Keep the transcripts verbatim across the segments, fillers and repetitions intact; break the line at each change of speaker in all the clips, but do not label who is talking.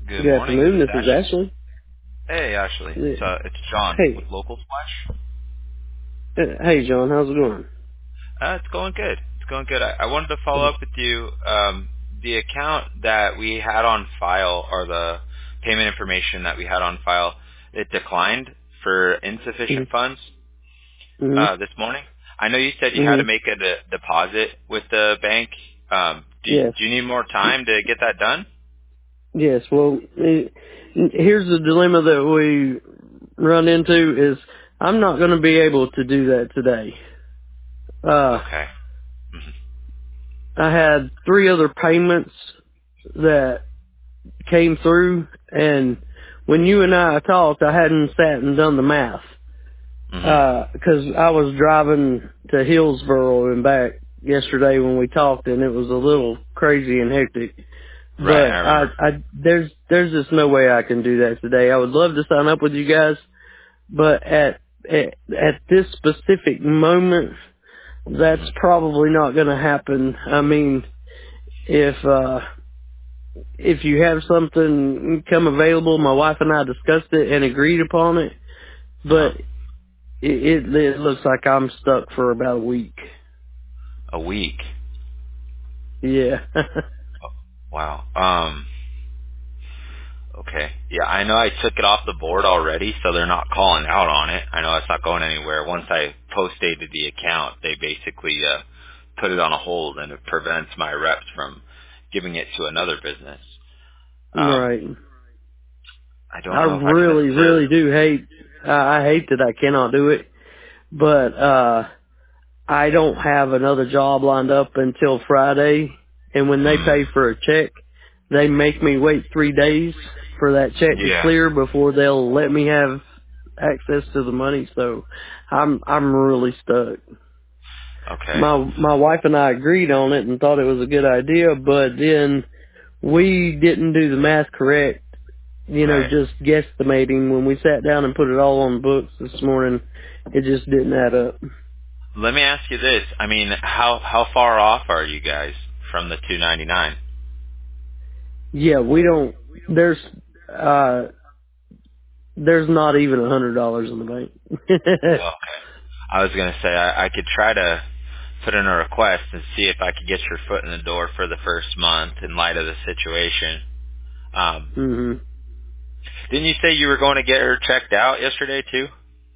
Good
Good
morning. Is
afternoon.
this
This is
Ashley?
Ashley.
Hey, Ashley. It's
Yeah.
uh, it's John with
Hey,
Local Splash.
uh, hey, John. How's it going?
Uh, it's going good. It's going good. I, I wanted to follow
Uh,
up with you. Um, the account that we had on file, or the payment information that we had on file, it declined for insufficient
mm-hmm.
funds uh,
Mm-hmm.
this morning. I know you said you had to
Mm-hmm.
make a de- deposit with the bank. Um, do you,
Yes.
do you need more time to get that done?
Yes. Well, eh, here's the dilemma that we run into is I'm not going to be able to do that today. Uh,
Okay. Mhm.
I had three other payments that came through, and when you and I talked, I hadn't sat and done the math.
Mhm.
Uh 'cause I was driving to Hillsboro and back yesterday when we talked, and it was a little crazy and hectic.
Right. I
But I,
remember.
I, there's, there's just no way I can do that today. I would love to sign up with you guys, but at, at, at this specific moment, that's
Mhm.
probably not going to happen. I mean, if, uh, if you have something come available, my wife and I discussed it and agreed upon it,
Uh huh.
but it, it, it looks like I'm stuck for about a week.
A week.
Yeah.
Oh, wow. Um. Okay. Yeah, I know I took it off the board already, so they're not calling out on it. I know it's not going anywhere. Once I post-dated the account, they basically uh, put it on a hold, and it prevents my reps from giving it to another business. Um,
Right.
I
I
don't know if I can
really,
assert.
really do hate, I I hate that I cannot do it, but, uh, I don't have another job lined up until Friday, and when they
Mm,
pay for a check, they make me wait three days for that check to
yeah.
clear before they'll let me have access to the money, so I'm, I'm really stuck.
Okay.
My, my wife and I agreed on it and thought it was a good idea, but then we didn't do the math correct, you know,
Right.
just guesstimating. When we sat down and put it all on the books this morning, it just didn't add up.
Let me ask you this. I mean, how how far off are you guys from the two ninety-nine?
Yeah, we don't, there's, uh, there's not even a hundred dollars in the bank.
Okay. I was gonna say I, I could try to put in a request and see if I could get your foot in the door for the first month in light of the situation. Um,
hmm
didn't you say you were going to get her checked out yesterday too?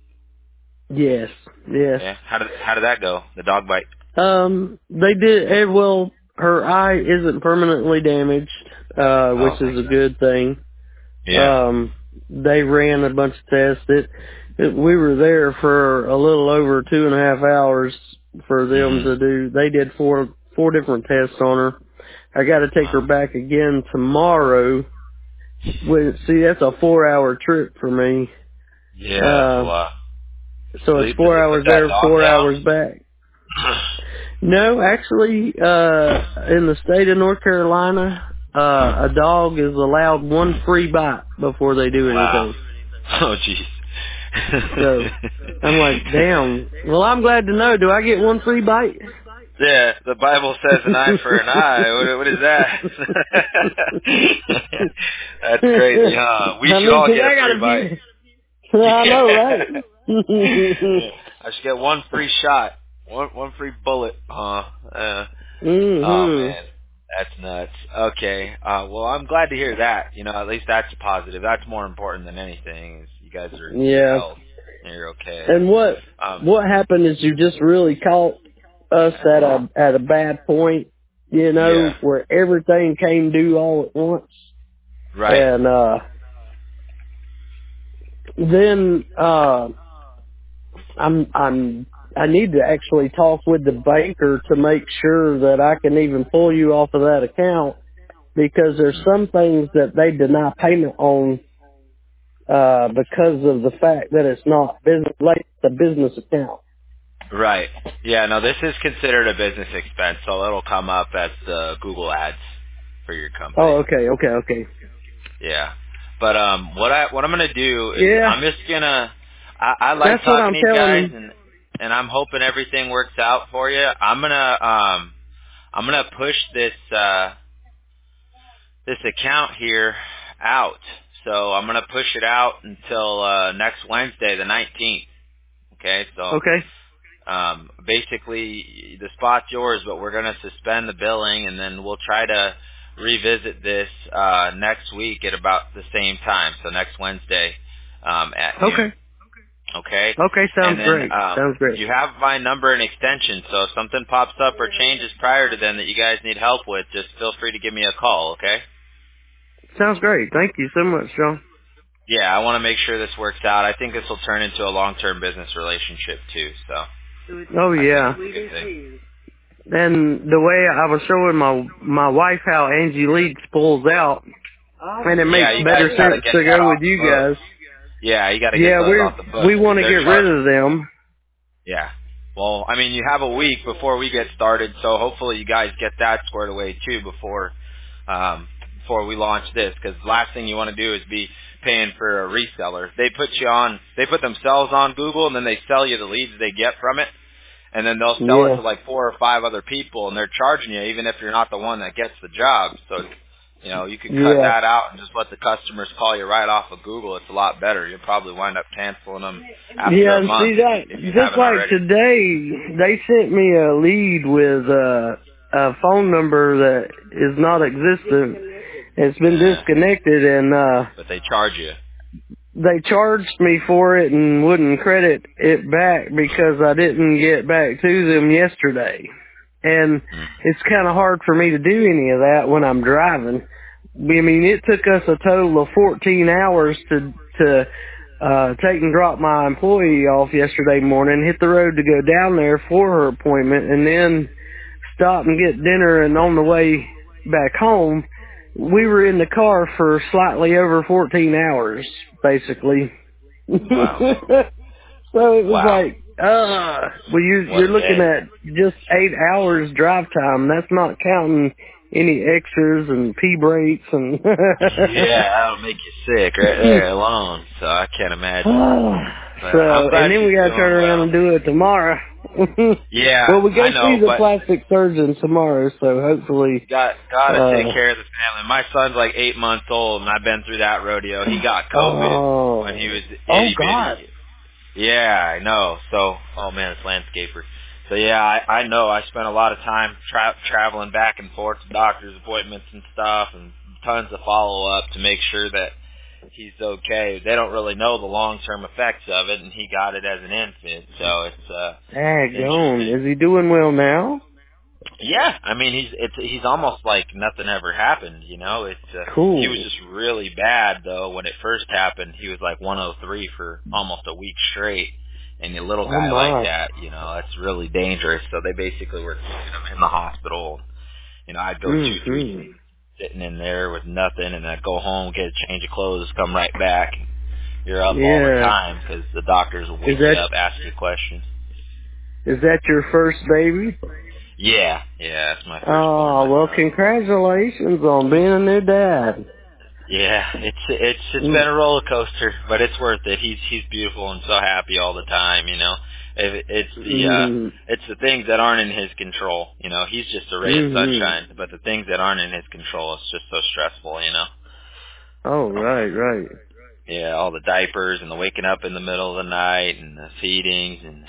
Yes, yes.
Yeah. How did how did that go? The dog bite.
Um, they did, eh, well, her eye isn't permanently damaged, uh, which
Oh,
is
thank
a
God.
good thing.
Yeah.
Um, they ran a bunch of tests. It, it, we were there for a little over two and a half hours for them
Mhm.
to do. They did four four different tests on her. I got to take her
Wow.
back again tomorrow. With, see, that's a four hour trip for me.
Yeah, that's a
Uh,
lot.
so
Do
it's
they, did
four
they put
hours
that
there,
dog
four
down?
hours back. No, actually, uh, in the state of North Carolina, uh, a dog is allowed one free bite before they do
Wow.
anything.
Oh, jeez.
So I'm like, damn. Well, I'm glad to know. Do I get one free bite?
Yeah, the Bible says an eye for an eye. What, what is that? That's crazy, huh? We
I
should
mean,
all
'cause
get a
I got
free
a
bite.
few. I know, right?
Yeah. Yeah. I should get one free shot. One one free bullet. Huh? Uh, oh
mhm.
man. That's nuts. Okay. Uh well I'm glad to hear that. You know, at least that's a positive. That's more important than anything, is you guys are in good
Yeah.
health and you're okay.
And what
Um
what happened is you just really caught us at a at a bad point, you know,
yeah.
where everything came due all at once.
Right.
And uh then uh I'm I'm I need to actually talk with the banker to make sure that I can even pull you off of that account, because there's
Hmm.
some things that they deny payment on uh because of the fact that it's not business like the business account.
Right. Yeah, no, this is considered a business expense, so it'll come up as the Google ads for your company.
Oh, okay, okay, okay.
Yeah. But um what I what I'm gonna do is
Yeah,
I'm just gonna I, I like
that's what
talking
I'm
to you
telling
guys,
them.
and and I'm hoping everything works out for you. I'm gonna um I'm gonna push this uh this account here out. So I'm going to push it out until uh, next Wednesday, the nineteenth. Okay, so
Okay.
um, basically the spot's yours, but we're going to suspend the billing, and then we'll try to revisit this uh, next week at about the same time, so next Wednesday um, at noon.
Okay.
Okay?
Okay, sounds
And then
great.
um,
Sounds great.
you have my number and extension, so if something pops up or changes prior to then that you guys need help with, just feel free to give me a call, okay?
Sounds great. Thank you so much, John.
Yeah, I want to make sure this works out. I think this will turn into a long-term business relationship too, so
Oh
I think
yeah.
it's a good thing.
And the way I was showing my my wife how Angie Leeds pulls out, and it
Yeah,
makes
you guys
better
got to
sense
get
to
that
go with
off the
you
books.
guys.
Yeah, you got to get
Yeah,
those
we're
off the
we
books
want
because
to
they're
get rid
charging.
of them.
Yeah. Well, I mean, you have a week before we get started, so hopefully you guys get that squared away too before um, before we launch this. Because last thing you want to do is be paying for a reseller. They put you on, they put themselves on Google, and then they sell you the leads they get from it, and then they'll sell it
Yeah.
to like four or five other people, and they're charging you even if you're not the one that gets the job. So, you know, you could cut
Yeah.
that out and just let the customers call you right off of Google. It's a lot better. You'll probably wind up canceling them after
Yeah,
a
and
month
see
if
that
you, if you
just
haven't
like
already.
today, they sent me a lead with uh, a phone number that is not existent. It's been
Yeah.
disconnected, and uh,
But they charge you.
they charged me for it and wouldn't credit it back because I didn't get back to them yesterday. And
Mm.
it's kind of hard for me to do any of that when I'm driving. I mean, it took us a total of fourteen hours to to uh take and drop my employee off yesterday morning, hit the road to go down there for her appointment, and then stop and get dinner, and on the way back home, we were in the car for slightly over fourteen hours, basically.
Wow.
So it was
Wow.
like, uh, well, you,
What
you're
a
looking
day.
at just eight hours drive time. That's not counting any extras and pee breaks and.
Yeah, that'll make you sick right there alone. So I can't imagine. But I'm
So, and
glad
then we
she's
gotta turn
doing
around
well.
and do it tomorrow.
Yeah,
Well, we
I
go see
know,
the
but
plastic surgeon tomorrow, so hopefully,
got gotta take
uh,
care of the family. My son's like eight months old, and I've been through that rodeo. He got COVID when he
oh,
was
oh
itty
God.
bitty. Yeah, I know. So, oh man, it's landscaper. So yeah, I, I know. I spent a lot of time tra- traveling back and forth to doctor's appointments and stuff, and tons of follow up to make sure that he's okay. They don't really know the long term effects of it, and he got it as an infant, so it's uh, it's
Daggone.
interesting.
Is he doing well now?
Yeah, I mean he's it's he's almost like nothing ever happened, you know. It's uh, he was
Cool.
just really bad though when it first happened. He was like one oh three for almost a week straight, and a little
Oh
guy like
my.
that, you know, that's really dangerous. So they basically were keeping him in the hospital. You know, I'd go two three
Mm-hmm.
days sitting in there with nothing, and I'd go home, get a change of clothes, come right back. You're up all the
Yeah.
time because the doctors will
Is
wake you
that,
up, ask you questions.
is that your first baby?
Yeah, yeah, that's my firstborn,
Oh,
my
well,
son.
congratulations on being a new dad.
Yeah, it's it's it's been
Mm,
a roller coaster, but it's worth it. He's he's beautiful and so happy all the time. You know, it, it's the uh,
mm-hmm.
it's the things that aren't in his control. You know, he's just a ray of
Mm-hmm.
sunshine, but the things that aren't in his control, it's just so stressful. You know.
Oh,
So,
right, right.
yeah, all the diapers and the waking up in the middle of the night and the feedings and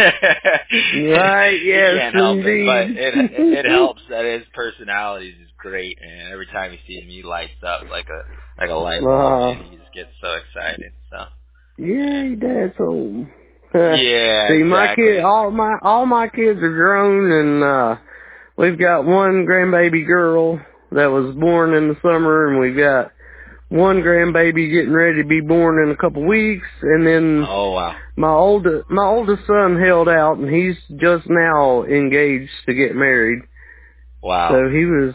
Right,
he
yes,
can't help it, but
indeed.
it it helps that his personality is great, and every time you see him, he lights up like a like a light bulb,
uh,
and he just gets so excited. So, yeah,
yay, dad's home.
yeah,
See, my kid,
exactly.
all my, all my kids are grown, and, uh, we've got one grandbaby girl that was born in the summer, and we've got one grandbaby getting ready to be born in a couple weeks, and then
Oh wow,
my older my oldest son held out, and he's just now engaged to get married.
wow.
So he was.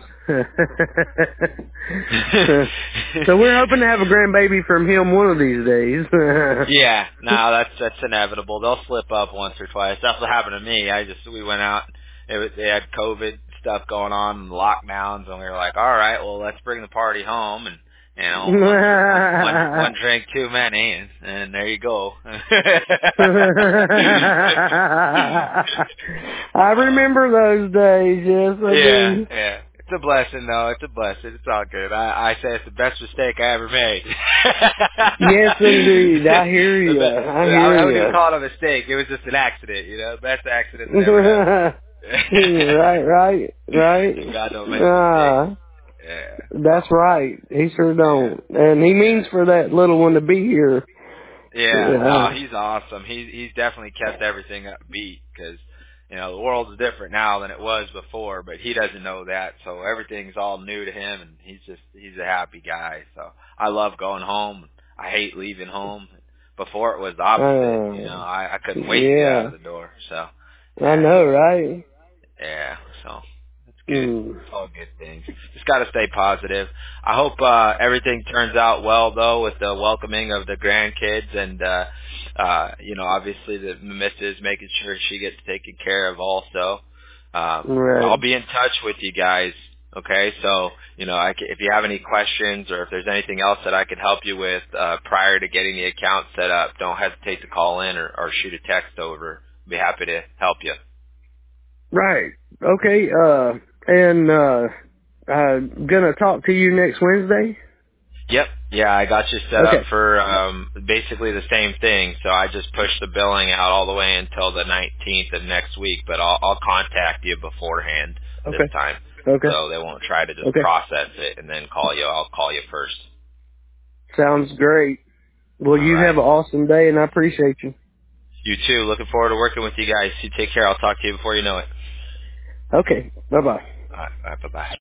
So we're hoping to have a grandbaby from him one of these days.
Yeah, no, that's that's inevitable. They'll slip up once or twice. That's what happened to me. I just we went out. It was, they had COVID stuff going on and lockdowns, and we were like, all right, well, let's bring the party home, and you know, one one one, one drink too many, and, and there you go.
I remember those days. Yes, I
Yeah,
do.
yeah. It's a blessing, though. It's a blessing. It's all good. I, I say it's the best mistake I ever made.
Yes, indeed. I hear
The
you. I
be- I
hear
wouldn't even
you.
call it a mistake. It was just an accident, you know. Best accident that ever happened.
right, right, right.
And God don't make mistakes.
Uh,
Yeah.
that's
So,
right. He sure
yeah.
don't. And he
Yeah.
means for that little one to be here.
Yeah, no,
Yeah.
he's awesome. He's he's definitely kept everything upbeat because you know the world's different now than it was before, but he doesn't know that, so everything's all new to him, and he's just he's a happy guy. So I love going home. I hate leaving home. Before it was the opposite. You know,
Uh,
I I couldn't wait to get out
yeah.
of the door. So
I
yeah.
know, right?
Yeah, so that's good.
Mm.
It's all good things. Just got to stay positive. I hope uh everything turns out well though with the welcoming of the grandkids and uh uh you know, obviously the missus making sure she gets taken care of also. Um I'll
Right.
be in touch with you guys. Okay? So, you know, I c if you have any questions or if there's anything else that I could help you with uh prior to getting the account set up, don't hesitate to call in or, or shoot a text over. I'd be happy to help you.
Right. Okay, uh, and, uh, uh, gonna talk to you next Wednesday?
Yep. Yeah, I got you set up
Okay.
for um, basically the same thing. So I just pushed the billing out all the way until the nineteenth of next week, but I'll, I'll contact you beforehand this
Okay.
time.
Okay.
So they won't try to just
Okay.
process it and then call you. I'll call you first.
Sounds great. Well,
All
you have
right.
an awesome day, and I appreciate you.
You too. Looking forward to working with you guys. You take care. I'll talk to you before you know it.
Okay. Bye-bye.
All right. All right. Bye-bye.